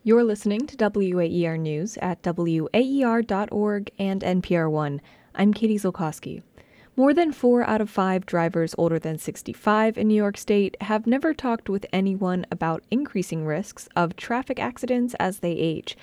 You're listening to WAER News at WAER.org and NPR One. I'm Katie Zolkowski. More than 4 out of 5 drivers older than 65 in New York State have never talked with anyone about increasing risks of traffic accidents as they age.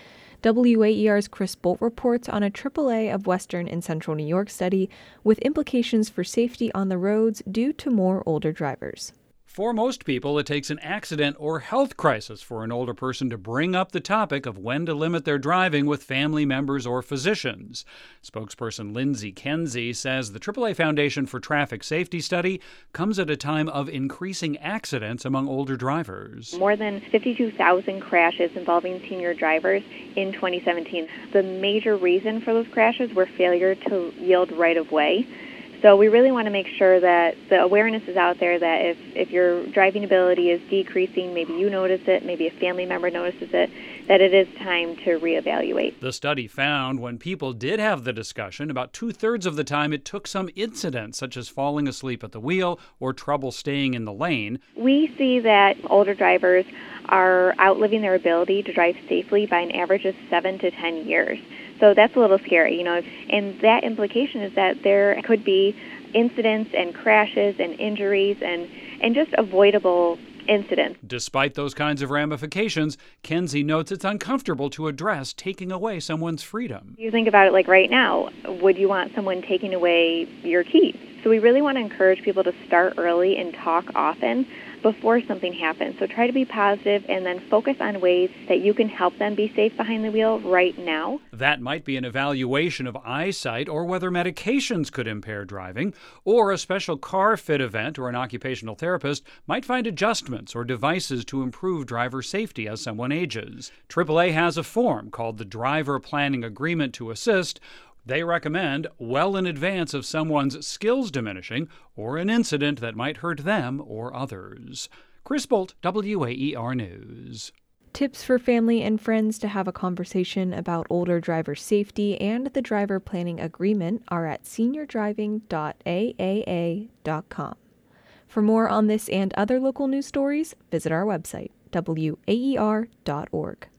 WAER's Chris Bolt reports on a AAA of Western and Central New York study with implications for safety on the roads due to more older drivers. For most people, it takes an accident or health crisis for an older person to bring up the topic of when to limit their driving with family members or physicians. Spokesperson Lindsay Kenzie says the AAA Foundation for Traffic Safety study comes at a time of increasing accidents among older drivers. More than 52,000 crashes involving senior drivers in 2017. The major reason for those crashes were failure to yield right-of-way. So we really want to make sure that the awareness is out there that if your driving ability is decreasing, maybe you notice it, maybe a family member notices it, that it is time to reevaluate. The study found when people did have the discussion, about 2/3 of the time it took some incident, such as falling asleep at the wheel or trouble staying in the lane. We see that older drivers are outliving their ability to drive safely by an average of 7 to 10 years. So that's a little scary, and that implication is that there could be incidents and crashes and injuries and just avoidable incidents. Despite those kinds of ramifications, Kenzie notes it's uncomfortable to address taking away someone's freedom. You think about it like right now, would you want someone taking away your keys? So we really want to encourage people to start early and talk often before something happens. So try to be positive and then focus on ways that you can help them be safe behind the wheel right now. That might be an evaluation of eyesight or whether medications could impair driving, or a special car fit event or an occupational therapist might find adjustments or devices to improve driver safety as someone ages. AAA has a form called the Driver Planning Agreement to Assist. They recommend well in advance of someone's skills diminishing or an incident that might hurt them or others. Chris Bolt, WAER News. Tips for family and friends to have a conversation about older driver safety and the driver planning agreement are at seniordriving.aaa.com. For more on this and other local news stories, visit our website, WAER.org.